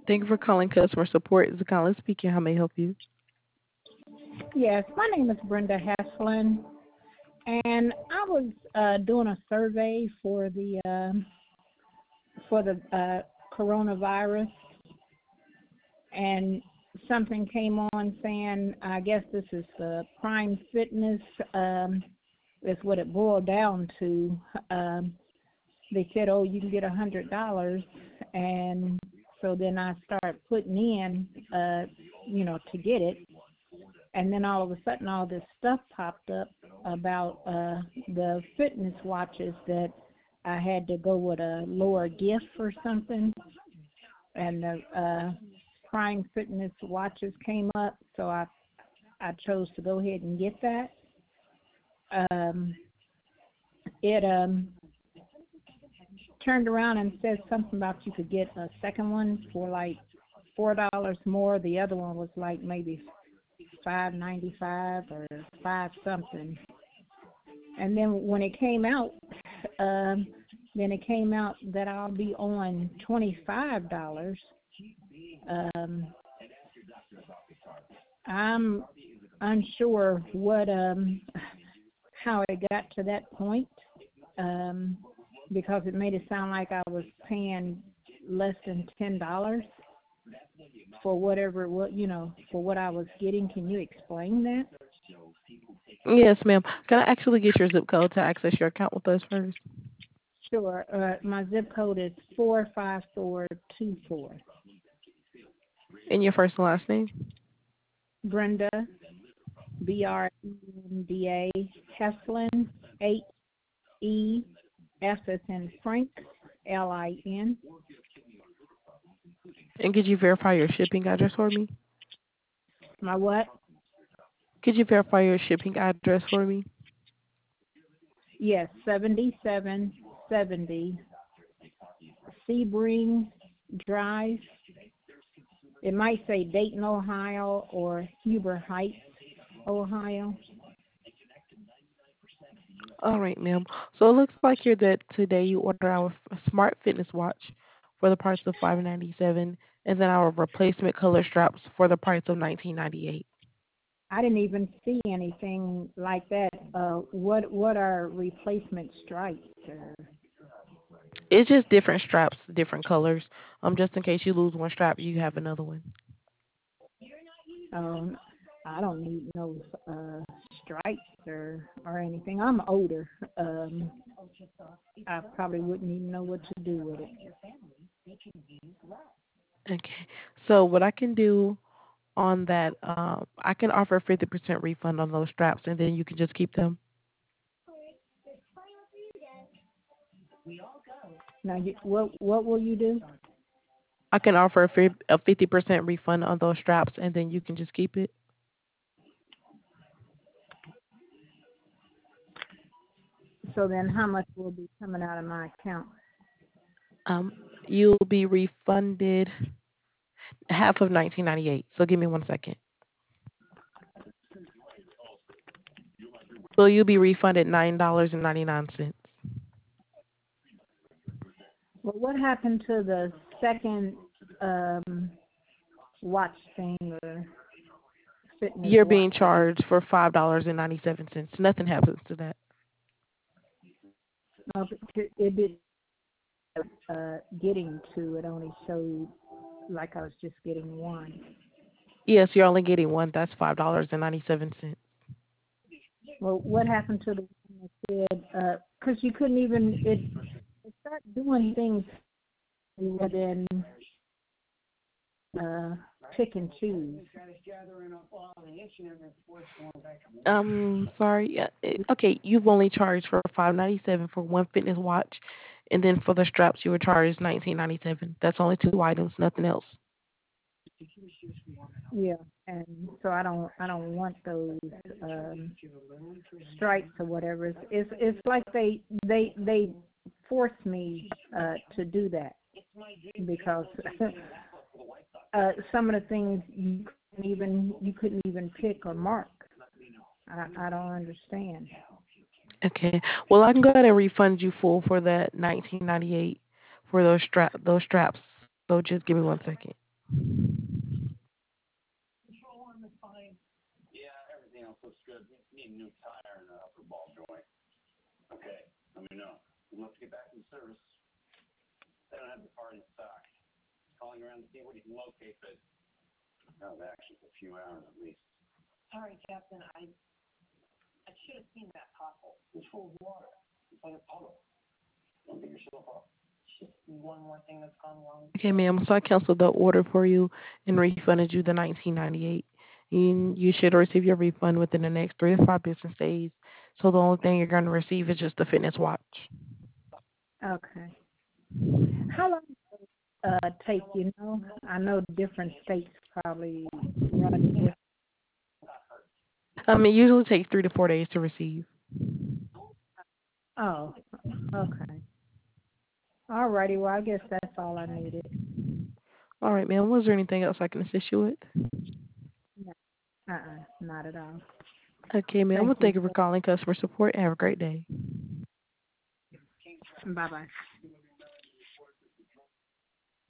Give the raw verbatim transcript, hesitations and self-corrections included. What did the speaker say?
Thank you for calling customer support. This is Colin speaking. How may I help you? Yes, my name is Brenda Heslin, and I was uh, doing a survey for the um for the uh, coronavirus, and something came on saying, I guess this is uh, Prime Fitness. Um, is what it boiled down to. Um, they said, "Oh, you can get a hundred dollars," and so then I started putting in, uh, you know, to get it. And then all of a sudden all this stuff popped up about uh the fitness watches that I had to go with a lower gift or something, and the uh Prime Fitness watches came up, so I I chose to go ahead and get that. Um it um turned around and said something about you could get a second one for like four dollars more. The other one was like maybe five ninety five or five something. And then when it came out, um, then it came out that I'll be on twenty-five dollars. Um, I'm unsure what um, how it got to that point, um, because it made it sound like I was paying less than ten dollars for whatever what you know for what I was getting. Can you explain that? Yes, ma'am. Can I actually get your zip code to access your account with us first? Sure. Uh, my zip code is four five four two four. And your first and last name? Brenda, B R E N D A, Heslin, H E S S in Frank, L I N. And could you verify your shipping address for me? My what? Could you verify your shipping address for me? Yes, seventy-seven seventy Sebring Drive. It might say Dayton, Ohio, or Huber Heights, Ohio. All right, ma'am. So it looks like you're that today you order our f- smart fitness watch for the price of five ninety seven, and then our replacement color straps for the price of nineteen ninety eight. I didn't even see anything like that. Uh, what what are replacement stripes? Or, It's just different straps, different colors. Um, just in case you lose one strap, you have another one. um, I don't need no uh, stripes or or anything. I'm older. Um, I probably wouldn't even know what to do with it. Okay. So what I can do on that, um, I can offer a fifty percent refund on those straps, and then you can just keep them. Now, you, what what will you do? I can offer a fif- a fifty percent refund on those straps, and then you can just keep it. So then, how much will be coming out of my account? Um, you'll be refunded half of nineteen ninety-eight. So give me one second. So you'll be refunded nine dollars and ninety-nine cents. Well, what happened to the second um, watch thing or fitness You're watch? being charged for five dollars and ninety-seven cents. Nothing happens to that. No, it, it did. Uh, getting to it only showed like I was just getting one. Yes, you're only getting one. That's five dollars and ninety-seven cents. Well, what happened to the one that said, because you couldn't even, it, it started doing things rather than uh, pick and choose. Um, sorry. Yeah, eh, Okay, you've only charged for five ninety-seven for one fitness watch, and then for the straps you were charged nineteen ninety-seven. That's only two items, nothing else. Yeah, and so I don't, I don't want those um, stripes or whatever. It's, it's, it's like they, they, they force me uh, to do that because uh, some of the things you couldn't even, you couldn't even pick or mark. I, I don't understand. Okay. Well, I can go ahead and refund you full for that nineteen ninety-eight for those strap those straps. So just give me one second. Control arm is fine. Yeah, everything else looks good. You need a new tire and an upper ball joint. Okay, let me know. We'll have to get back in service. They don't have the part in stock. Calling around to see what you can locate, but out of action for a few hours at least. Sorry, Captain. I I should have seen that pothole. It's full of water. It's like a puddle. Don't beat yourself up. It's just one more thing that's gone wrong. Okay, ma'am. So I canceled the order for you and refunded you the nineteen ninety-eight. You you should receive your refund within the next three to five business days. So the only thing you're going to receive is just the fitness watch. Okay. How long does it uh, take, you know? I know different states probably run different. Um, it usually takes three to four days to receive. Oh, okay. All righty. Well, I guess that's all I needed. All right, ma'am. Was there anything else I can assist you with? No. Uh-uh, not at all. Okay, ma'am. Thank Well, you. thank you for calling customer support and have a great day. Bye-bye.